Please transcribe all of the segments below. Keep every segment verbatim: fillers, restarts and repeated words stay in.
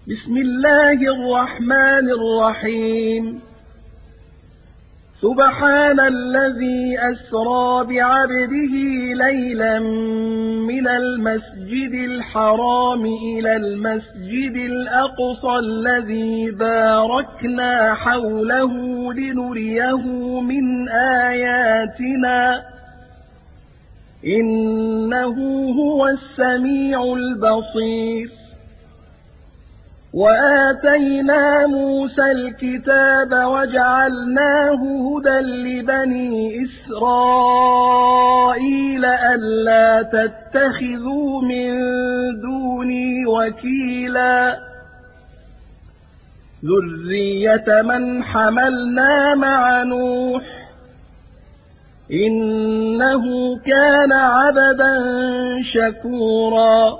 بسم الله الرحمن الرحيم سبحان الذي أسرى بعبده ليلا من المسجد الحرام إلى المسجد الأقصى الذي باركنا حوله لنريه من آياتنا إنه هو السميع البصير وآتينا موسى الكتاب وجعلناه هدى لبني إسرائيل ألا تتخذوا من دوني وكيلا ذرية من حملنا مع نوح إنه كان عبدا شكورا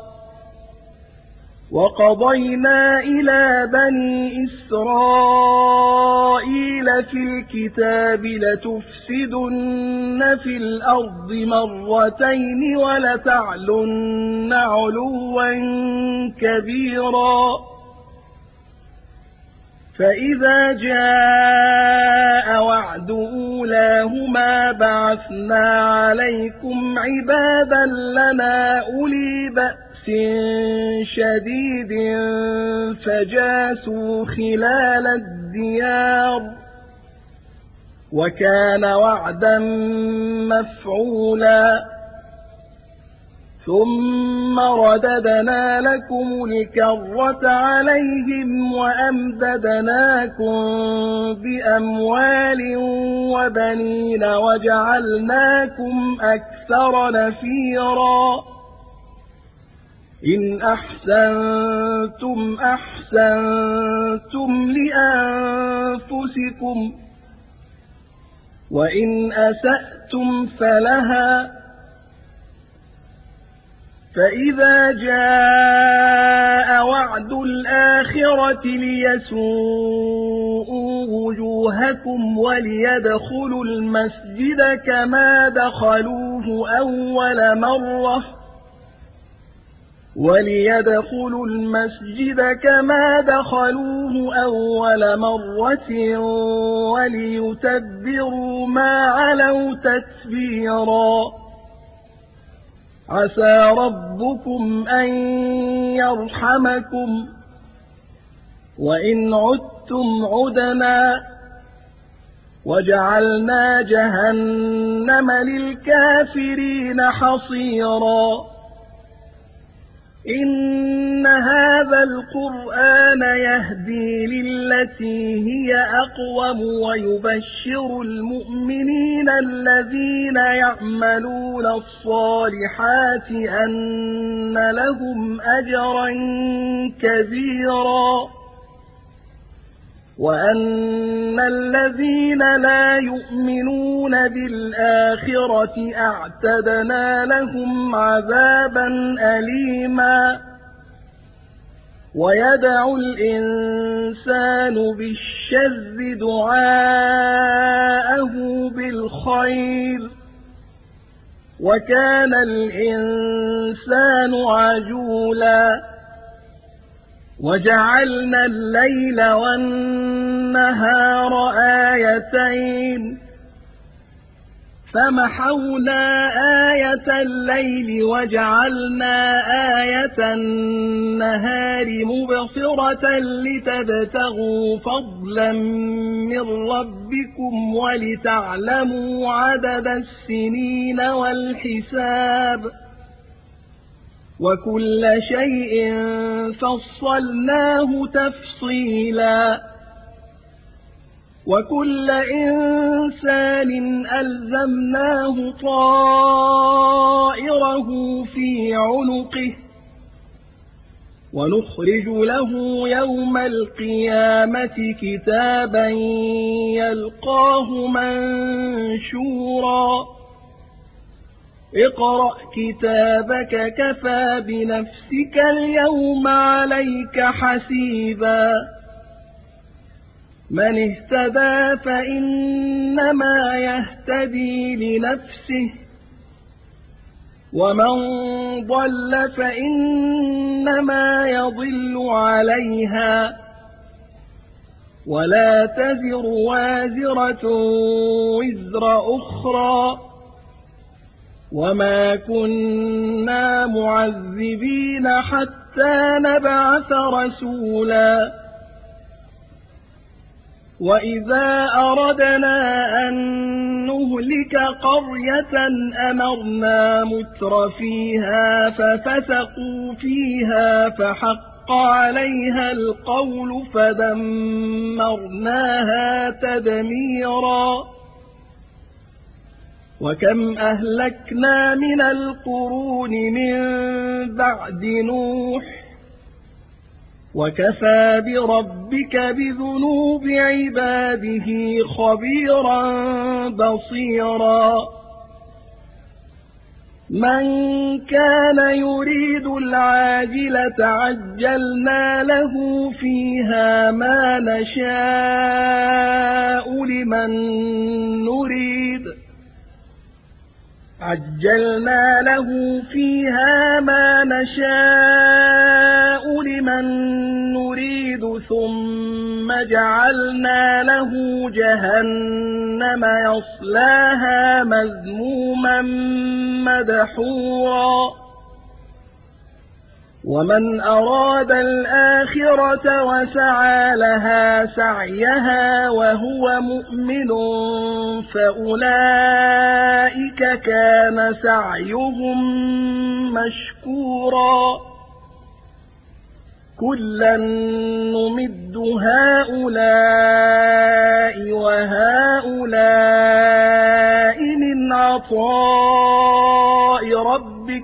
وقضينا إلى بني إسرائيل في الكتاب لتفسدن في الأرض مرتين ولتعلن علوا كبيرا فإذا جاء وعد أولاهما بعثنا عليكم عبادا لنا أولي بأس شديد فجاسوا خلال الديار وكان وعدا مفعولا ثم رددنا لكم الكرة عليهم وأمددناكم بأموال وبنين وجعلناكم أكثر نفيرا إن أحسنتم أحسنتم لأنفسكم وإن أسأتم فلها فإذا جاء وعد الآخرة ليسوءوا وجوهكم وليدخلوا المسجد كما دخلوه أول مرة وليدخلوا المسجد كما دخلوه أول مرة وليتبروا ما علوا تتبيرا عسى ربكم أن يرحمكم وإن عدتم عدنا وجعلنا جهنم للكافرين حصيرا إن هذا القرآن يهدي للتي هي أقوم ويبشر المؤمنين الذين يعملون الصالحات أن لهم أجرا كبيرا وأن الذين لا يؤمنون بالآخرة أعتدنا لهم عذابا أليما ويدعو الإنسان بالشر دعاءه بالخير وكان الإنسان عجولا وجعلنا الليل والنهار آيتين فمحونا آية الليل وجعلنا آية النهار مبصرة لتبتغوا فضلا من ربكم ولتعلموا عدد السنين والحساب وكل شيء فصلناه تفصيلا وكل إنسان ألزمناه طائره في عنقه ونخرج له يوم القيامة كتابا يلقاه منشورا اقرأ كتابك كفى بنفسك اليوم عليك حسيبا من اهتدى فإنما يهتدي لنفسه ومن ضل فإنما يضل عليها ولا تزر وازرة وزر أخرى وما كنا معذبين حتى نبعث رسولا وإذا أردنا أن نهلك قرية أمرنا متر فيها ففسقوا فيها فحق عليها القول فدمرناها تدميرا وكم أهلكنا من القرون من بعد نوح وكفى بربك بذنوب عباده خبيرا بصيرا من كان يريد العاجلة عجلنا له فيها ما نشاء لمن نريد عجلنا له فيها ما نشاء لمن نريد ثم جعلنا له جهنم يصلاها مذموما مدحورا ومن أراد الآخرة وسعى لها سعيها وهو مؤمن فأولئك كان سعيهم مشكورا كلا نمد هؤلاء وهؤلاء من عطاء ربك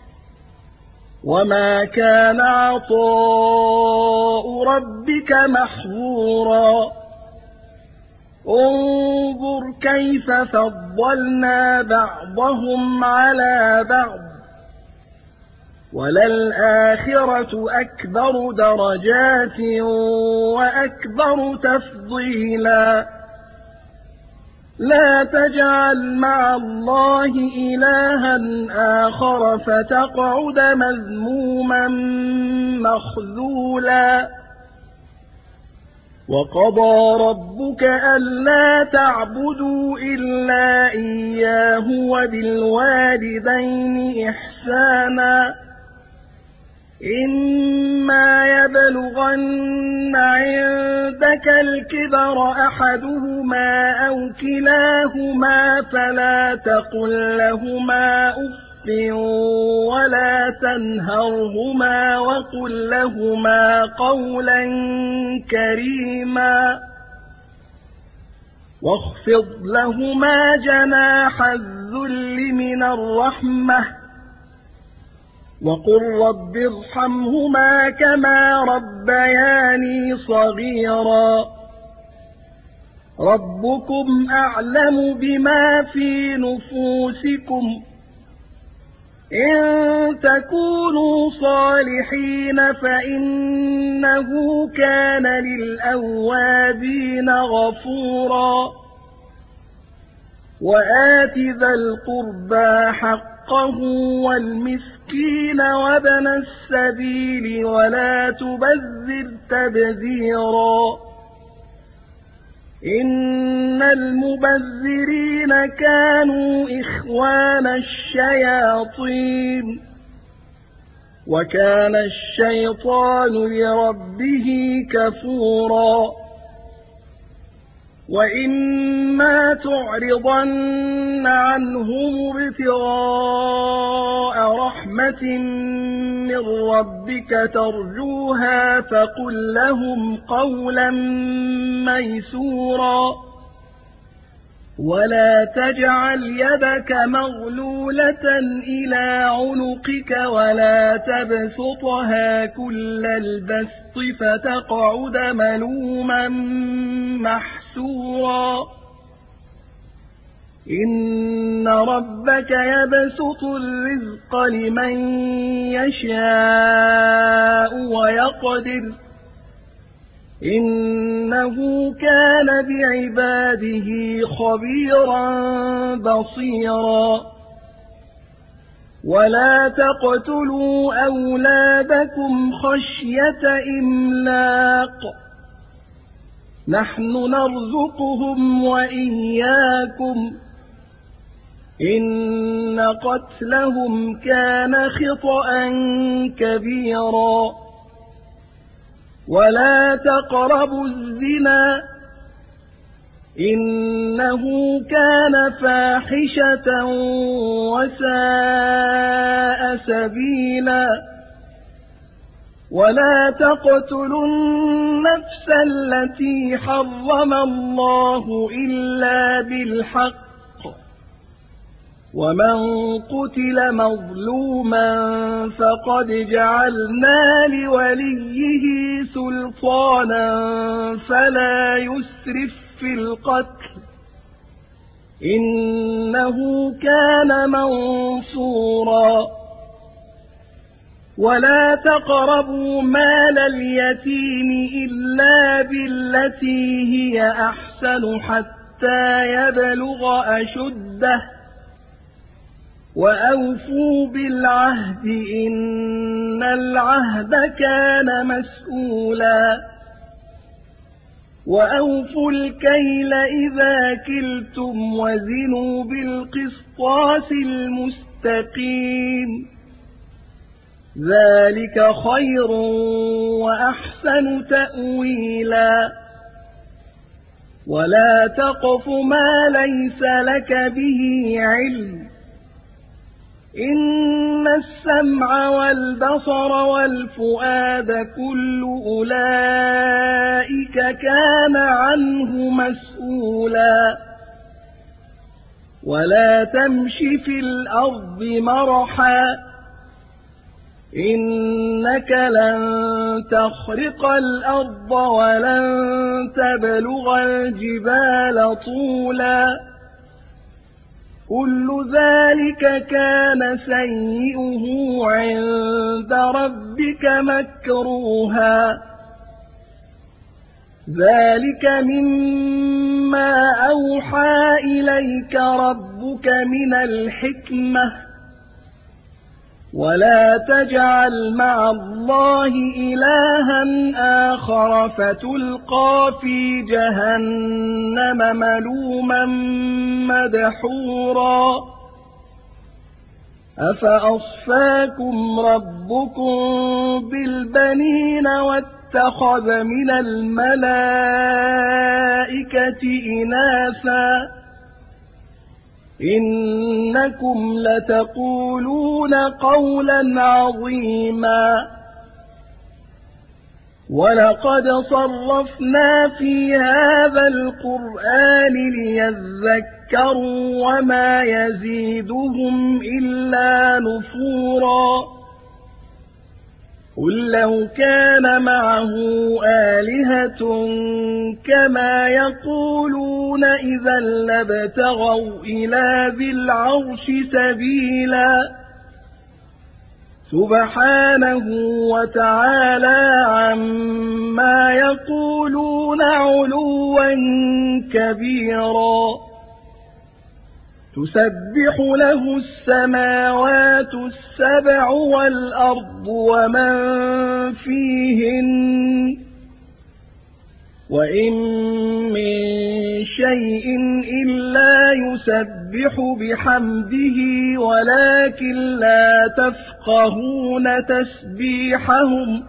وما كان عطاء ربك محظورا انظر كيف فضلنا بعضهم على بعض وللآخرة أكبر درجات وأكبر تفضيلا لا تجعل مع الله إلها آخر فتقعد مذموما مخذولا وقضى ربك ألا تعبدوا إلا إياه وبالوالدين إحسانا إما يبلغن عندك الكبر أحدهما أو كلاهما فلا تقل لهما أف ولا تنهرهما وقل لهما قولا كريما واخفض لهما جناح الذل من الرحمة وقل رب ارحمهما كما ربياني صغيرا ربكم أعلم بما في نفوسكم إن تكونوا صالحين فإنه كان للأوابين غفورا وآت ذا القربى حقه والمسكين وابن السبيل ولا تبذر تبذيرا إن المبذرين كانوا إخوان الشياطين وكان الشيطان لربه كفورا وإما تعرضن عنهم ابتغاء رحمة من ربك ترجوها فقل لهم قولا ميسورا ولا تجعل يدك مغلولة إلى عنقك ولا تبسطها كل البسط فتقعد ملوما محسورا إن ربك يبسط الرزق لمن يشاء ويقدر إنه كان بعباده خبيرا بصيرا ولا تقتلوا أولادكم خشية إملاق نحن نرزقهم وإياكم إن قتلهم كان خطأ كبيرا ولا تقربوا الزنا إنه كان فاحشة وساء سبيلا ولا تقتلوا النفس التي حرم الله إلا بالحق ومن قتل مظلوما فقد جعلنا لوليه سلطانا فلا يسرف في القتل إنه كان منصورا ولا تقربوا مال اليتيم إلا بالتي هي أحسن حتى يبلغ أشده وأوفوا بالعهد إن العهد كان مسؤولا وأوفوا الكيل إذا كلتم وزنوا بالقسطاس المستقيم ذلك خير وأحسن تأويلا ولا تقف ما ليس لك به علم إن السمع والبصر والفؤاد كل أولئك كان عنه مسؤولا ولا تمش في الأرض مرحا إنك لن تخرق الأرض ولن تبلغ الجبال طولا كل ذلك كان سيئه عند ربك مكروها ذلك مما أوحى إليك ربك من الحكمة ولا تجعل مع الله إلها آخر فتلقى في جهنم ملوما مدحورا أفأصفاكم ربكم بالبنين واتخذ من الملائكة إناثا إنكم لتقولون قولا عظيما ولقد صرفنا في هذا القرآن ليذكروا وما يزيدهم إلا نفورا قل لو كان معه آلهة كما يقولون إذا لابتغوا إلى ذي العرش سبيلا سبحانه وتعالى عما يقولون علوا كبيرا تسبح له السماوات السبع والأرض ومن فيهن وإن من شيء إلا يسبح بحمده ولكن لا تفقهون تسبيحهم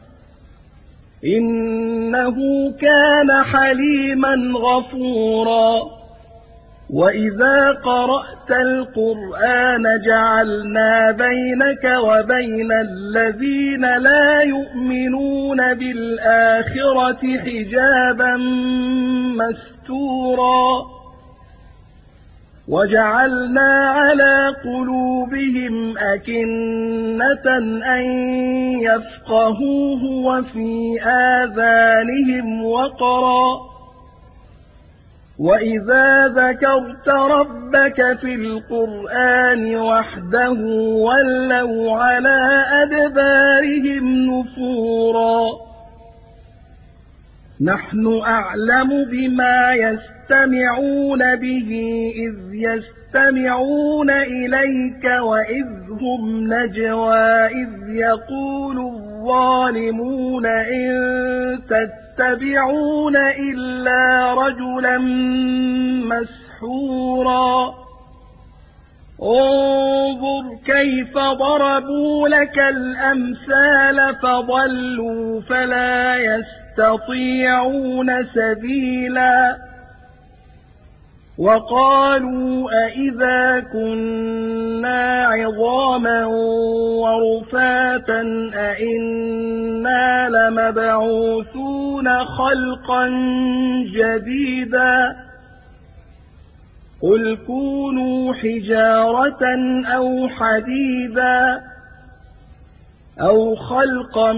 إنه كان حليما غفورا وإذا قرأت القرآن جعلنا بينك وبين الذين لا يؤمنون بالآخرة حجابا مستورا وجعلنا على قلوبهم أكنة أن يفقهوه وفي آذانهم وقرا وإذا ذكرت ربك في القرآن وحده ولوا على أدبارهم نفورا نحن أعلم بما يستمعون به إذ يستمعون إليك وإذ هم نجوى إذ يقول الظالمون إن تتبعون إلا رجلا مسحورا انظر كيف ضربوا لك الأمثال فضلوا فلا يستطيعون سبيلا وقالوا أئذا كنا عظاما ورفاتا أئنا لمبعوثون خلقا جديدا قل كونوا حجارة أو حديدا أو خلقا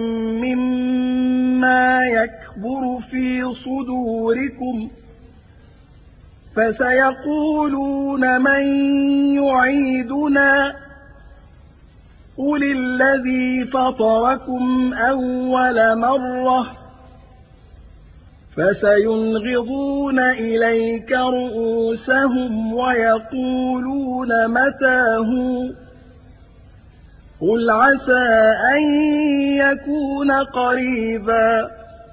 مما يكبر في صدوركم فسيقولون من يعيدنا قل الذي فطركم أول مرة فسينغضون إليك رؤوسهم ويقولون متاه قل عسى أن يكون قريبا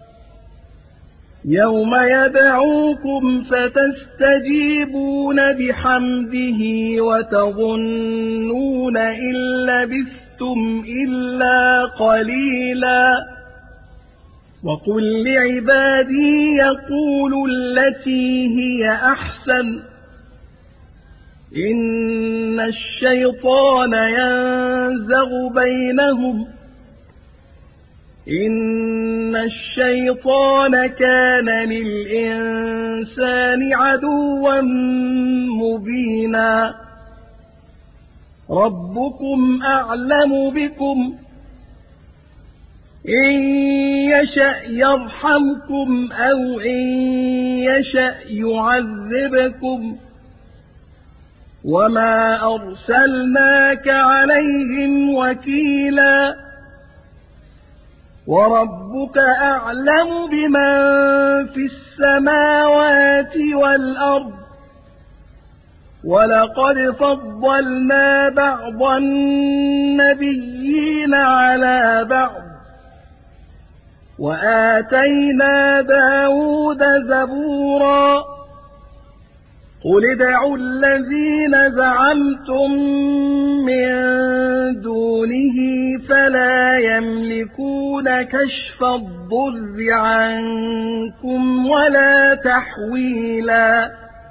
يوم يدعوكم فتستجيبون بحمده وتظنون إن لبثتم إلا قليلا وقل لعبادي يقولوا التي هي أحسن إن الشيطان ينزغ بينهم إن الشيطان كان للإنسان عدوا مبينا ربكم أعلم بكم إن يشأ يرحمكم أو إن يشأ يعذبكم وما أرسلناك عليهم وكيلا وربك أعلم بمن في السماوات والأرض ولقد فضلنا بعض النبيين على بعض وآتينا داود زبورا قل ادعوا الذين زعمتم من دونه فلا يملكون كشف الضر عنكم ولا تحويلا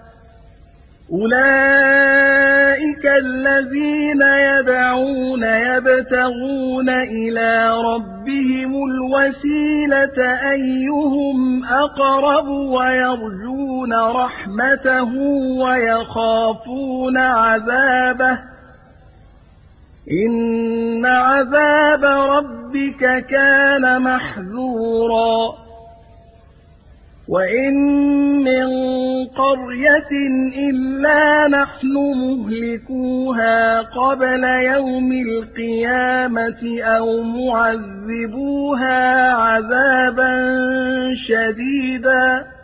أولئك الذين يدعون يبتغون إلى ربهم الوسيلة أيهم أقرب ويرجون رحمته ويخافون عذابه إن عذاب ربك كان محذورا وإن من قرية إلا نحن مهلكوها قبل يوم القيامة أو معذبوها عذابا شديدا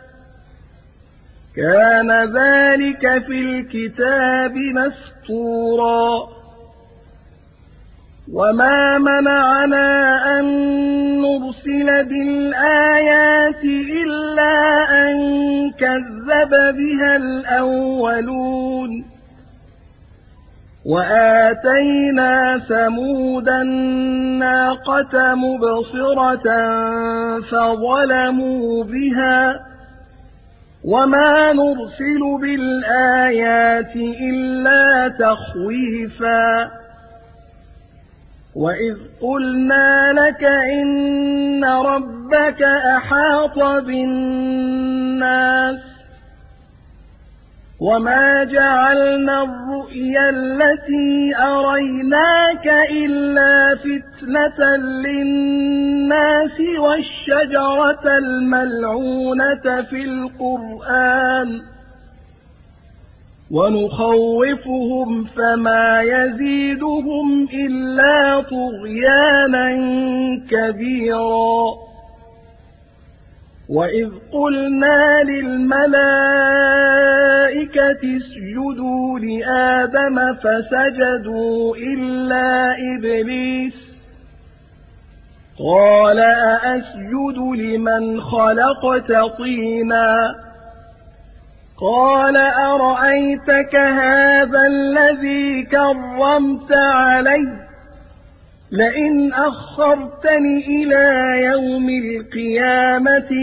كان ذلك في الكتاب مسطورا وما منعنا أن نرسل بالآيات إلا أن كذب بها الأولون وآتينا ثمود الناقة مبصرة فظلموا بها وما نرسل بالآيات إلا تخويفا وإذ قلنا لك إن ربك أحاط بالناس وما جعلنا الرؤيا التي أريناك إلا فتنة للناس والشجرة الملعونة في القرآن ونخوفهم فما يزيدهم إلا طغيانا كبيرا وإذ قلنا للملائكة اسجدوا لآدم فسجدوا إلا إبليس قال أأسجد لمن خلقت طينا قال أرأيتك هذا الذي كرمت علي لئن أخرتني إلى يوم القيامة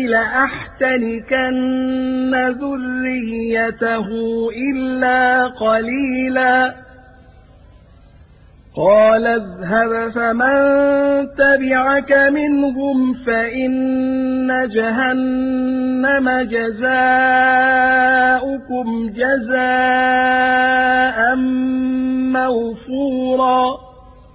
لأحتنكن ذريته إلا قليلا قال اذهب فمن تبعك منهم فإن جهنم جزاؤكم جزاء موفورا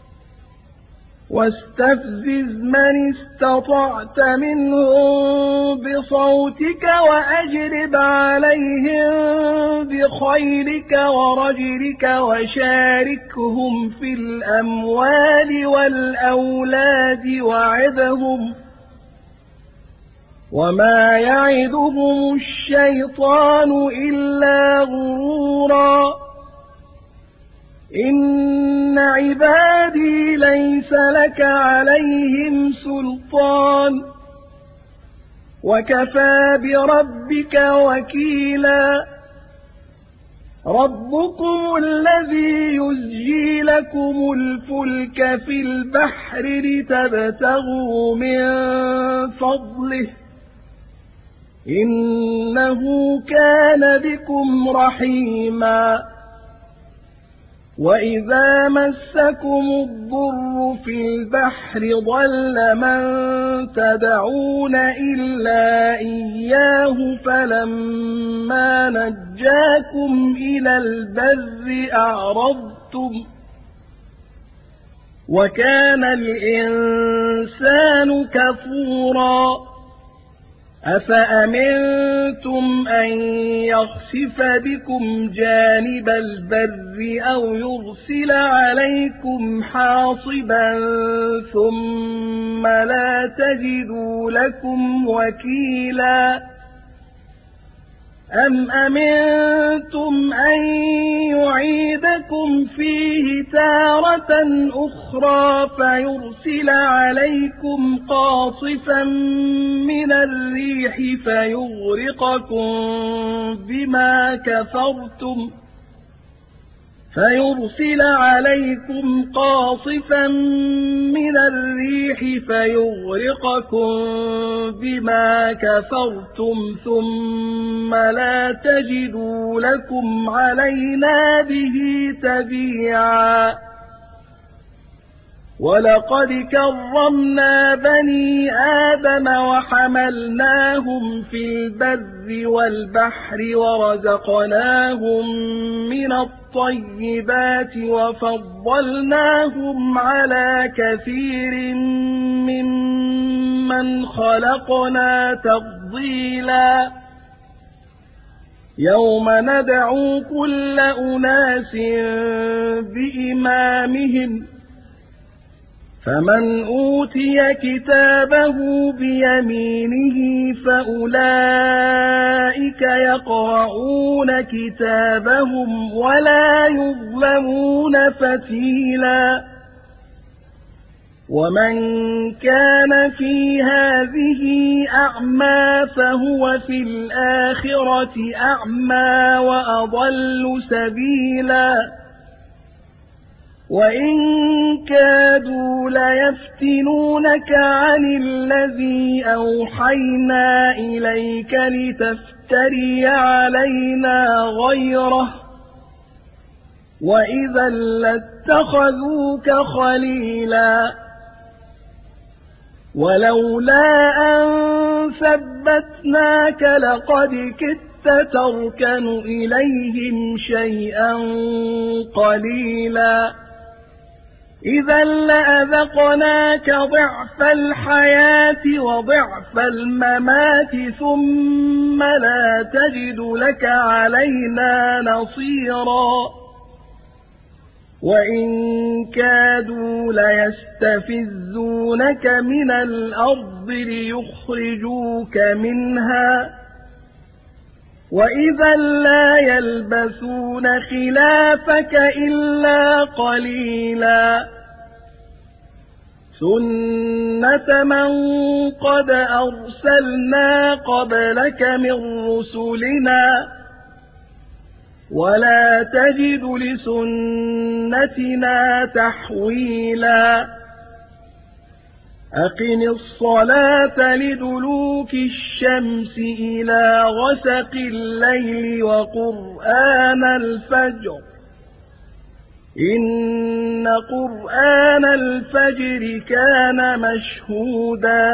واستفزز من استطعت منهم بصوتك وأجلب عليهم بخيلك ورجلك وشاركهم في الأموال والأولاد وعدهم وما يعدهم الشيطان إلا غرورا إن عبادي ليس لك عليهم سلطان وكفى بربك وكيلا ربكم الذي يزجي لكم الفلك في البحر لتبتغوا من فضله إنه كان بكم رحيما وإذا مسكم الضر في البحر ضل من تدعون إلا إياه فلما نجاكم إلى البر أعرضتم وكان الإنسان كفورا أفأمنتم أن يخسف بكم جانب البر أو يرسل عليكم حاصبا ثم لا تجدوا لكم وكيلا أم أمنتم أن يعيدكم فيه تارة أخرى فيرسل عليكم قاصفا من الريح فيغرقكم بما كفرتم فيرسل عليكم قاصفا من الريح فيغرقكم بما كفرتم ثم لا تجدوا لكم علينا به تبيعا ولقد كرمنا بني آدم وحملناهم في البر والبحر ورزقناهم من الطيبات وفضلناهم على كثير ممن خلقنا تفضيلا يوم ندعو كل أناس بإمامهم فمن أوتي كتابه بيمينه فأولئك يقرؤون كتابهم ولا يظلمون فتيلا ومن كان في هذه أعمى فهو في الآخرة أعمى وأضل سبيلا وإن كادوا ليفتنونك عن الذي أوحينا إليك لتفتري علينا غيره وإذا لاتخذوك خليلا ولولا أن ثبتناك لقد كدت تركن إليهم شيئا قليلا إذا لأذقناك ضعف الحياة وضعف الممات ثم لا تجد لك علينا نصيرا وإن كادوا ليستفزونك من الأرض ليخرجوك منها وإذا لا يلبثون خلافك إلا قليلا سنة من قد أرسلنا قبلك من رسلنا ولا تجد لسنتنا تحويلا أقم الصلاة لدلوك الشمس إلى غسق الليل وقرآن الفجر إن قرآن الفجر كان مشهودا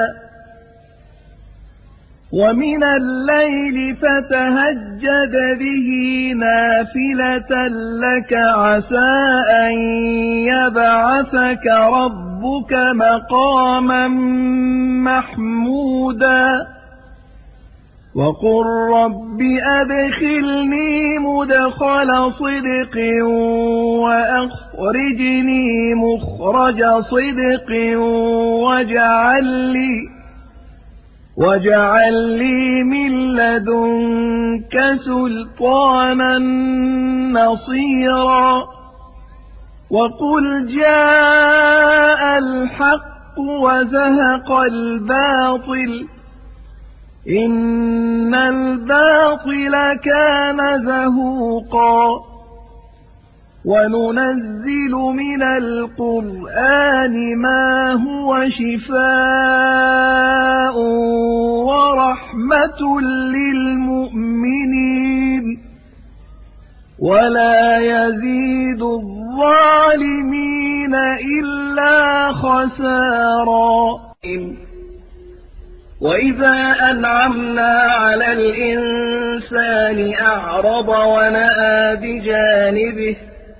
ومن الليل فتهجد به نافلة لك عسى أن يبعثك ربك مقاما محمودا وقل رب أدخلني مدخل صدق وأخرجني مخرج صدق واجعل لي واجعل لي من لدنك سلطانا نصيرا وقل جاء الحق وزهق الباطل إن الباطل كان زهوقا وننزل من القرآن ما هو شفاء ورحمة للمؤمنين ولا يزيد الظالمين إلا خسارا وإذا أنعمنا على الإنسان أعرض ونأى بجانبه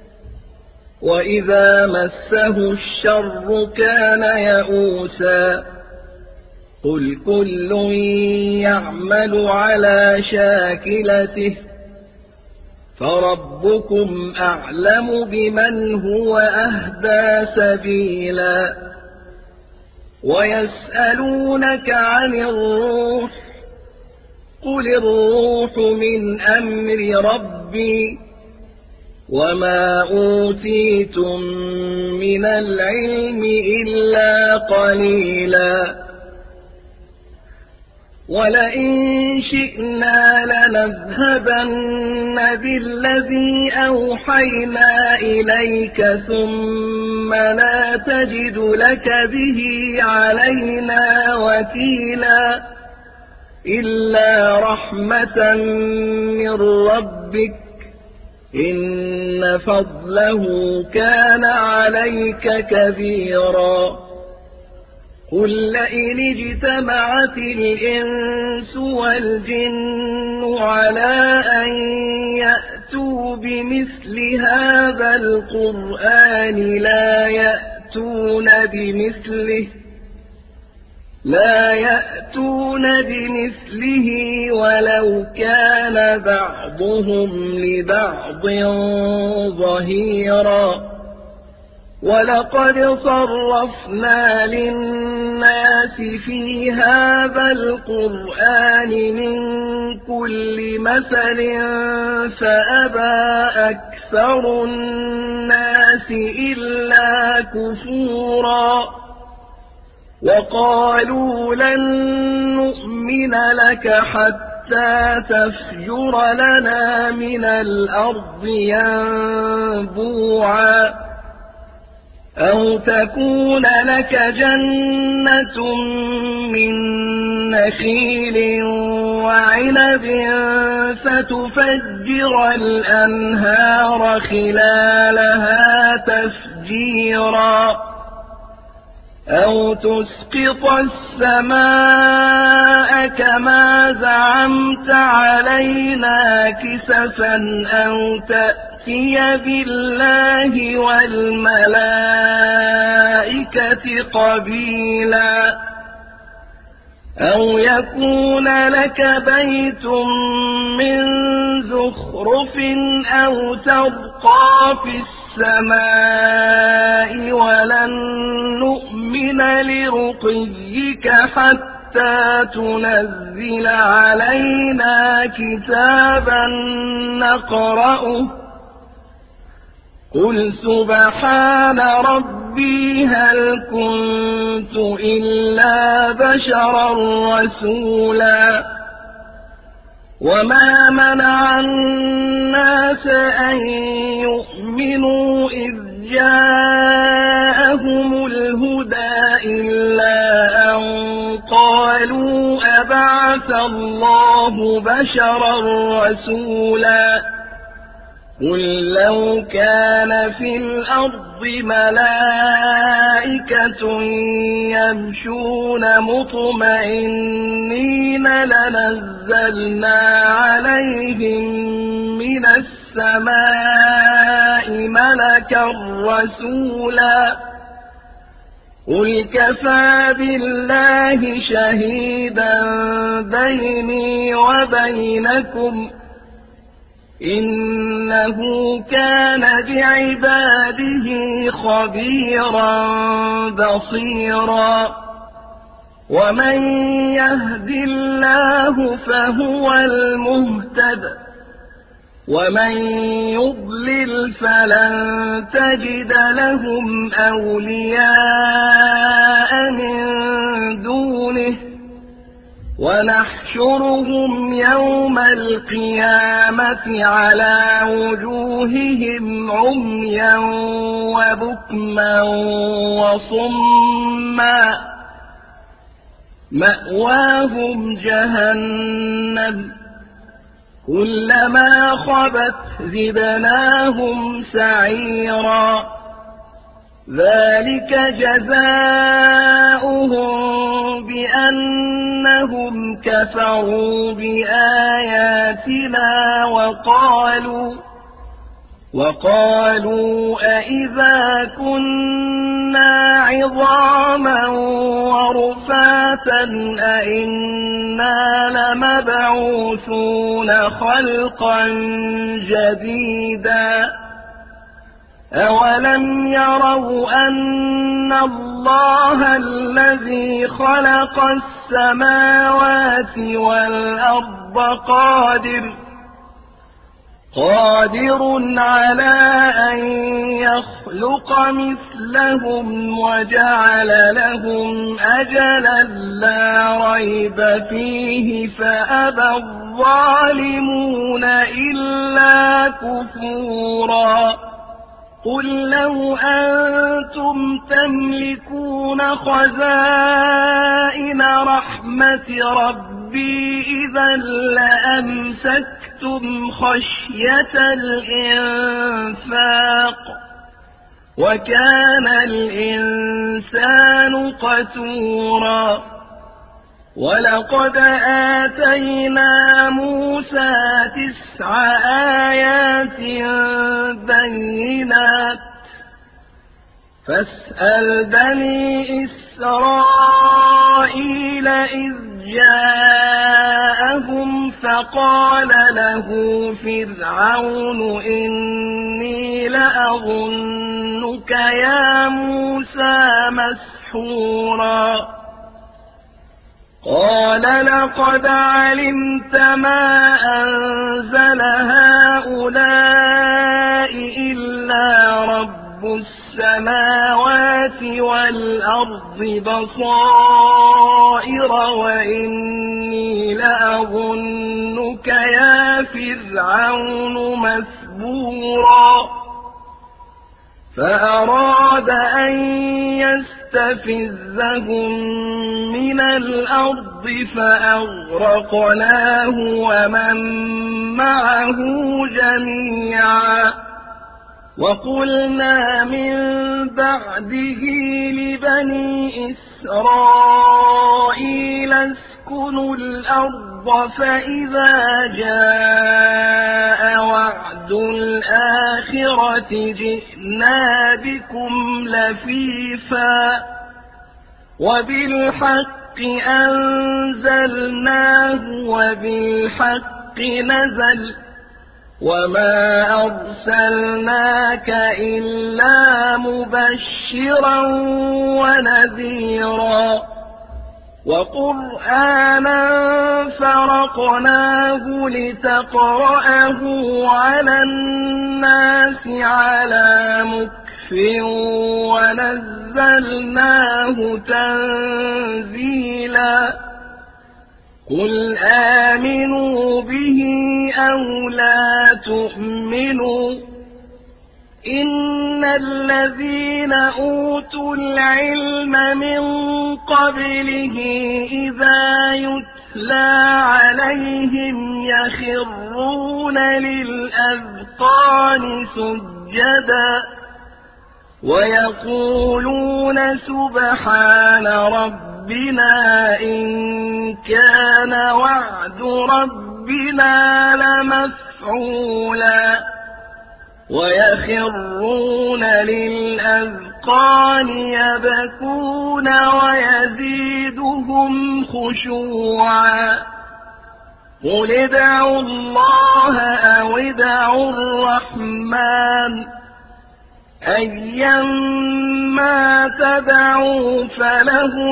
وإذا مسه الشر كان يئوسا قل كل يعمل على شاكلته فربكم أعلم بمن هو أهدى سبيلا ويسألونك عن الروح قل الروح من أمر ربي وما أوتيتم من العلم إلا قليلا ولئن شئنا لنذهبن بالذي أوحينا إليك ثم لا تجد لك به علينا وكيلا إلا رحمة من ربك إن فضله كان عليك كبيرا قل لئن اجتمعت الإنس والجن على أن يأتوا بمثل هذا القرآن لا يأتون بمثله لا يأتون بمثله ولو كان بعضهم لبعض ظهيرا ولقد صرفنا للناس في هذا القرآن من كل مثل فأبى أكثر الناس إلا كفورا وقالوا لن نؤمن لك حتى تفجر لنا من الأرض ينبوعا أو تكون لك جنة من نخيل وعنب فتفجر الأنهار خلالها تفجيرا أو تسقط السماء كما زعمت علينا كسفا أو تأتي بالله والملائكة قبيلا أو يكون لك بيت من زخرف أو ترقى في السماء السماء ولن نؤمن لرقيك حتى تنزل علينا كتابا نقرأه قل سبحان ربي هل كنت إلا بشرا رسولا وما منع الناس أن يؤمنوا إذ جاءهم الهدى إلا أن قالوا أبعث الله بشرا رسولا قل لو كان في الأرض ملائكة يمشون مطمئنين لنزلنا عليهم من السماء ملكا رسولا قل كفى بالله شهيدا بيني وبينكم إنه كان بعباده خبيرا بصيرا ومن يهد الله فهو المهتد ومن يضلل فلن تجد لهم أولياء من دونه ونحشرهم يوم القيامة على وجوههم عميا وبكما وصما مأواهم جهنم كلما خبت زدناهم سعيرا ذلك جزاؤهم بأنهم كفروا بآياتنا وقالوا وقالوا أئذا كنا عظاما ورفاتا أئنا لمبعوثون خلقا جديدا أولم يروا أن الله الذي خلق السماوات والأرض قادر قادر على أن يخلق مثلهم وجعل لهم أجلا لا ريب فيه فأبى الظالمون إلا كفورا قل لو أنتم تملكون خزائن رحمة ربي إذا لأمسكتم خشية الإنفاق وكان الإنسان قتورا ولقد آتينا موسى تسع آيات بينات فاسأل بني إسرائيل إذ جاءهم فقال له فرعون إني لأظنك يا موسى مسحورا قال لقد علمت ما أنزل هؤلاء إلا رب السماوات والأرض بصائر وإني لأظنك يا فرعون مثبورا فأراد أن يستفزهم من الأرض فأغرقناه ومن معه جميعا وقلنا من بعده لبني إسرائيل اسكنوا الأرض فإذا جاء وعد الآخرة جئنا بكم لفيفا وبالحق أنزلناه وبالحق نزل وما أرسلناك إلا مبشرا ونذيرا وقرآنا فرقناه لتقرأه على الناس على مكث ونزلناه تنزيلا قل آمنوا به أو لا تؤمنوا إن الذين أوتوا العلم من قبله إذا يتلى عليهم يخرون للأذقان سجدا ويقولون سبحان ربنا إن كان وعد ربنا لمفعولا ويخرون للأذقان يبكون ويزيدهم خشوعا قل ادعوا الله أو ادعوا الرحمن أيما تدعوا فله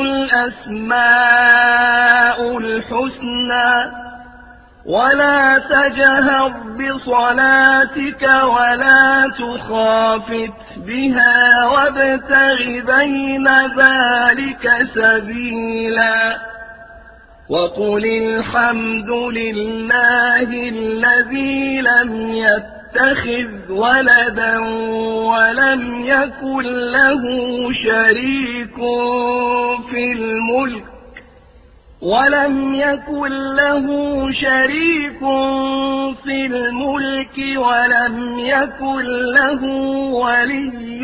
الأسماء الحسنى ولا تجهر بصلاتك ولا تخافت بها وابتغ بين ذلك سبيلا وقل الحمد لله الذي لم يتخذ ولدا ولم يكن له شريك في الملك ولم يكن له شريك في الملك ولم يكن له ولي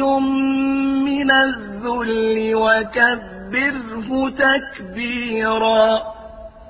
من الذل وكبره تكبيرا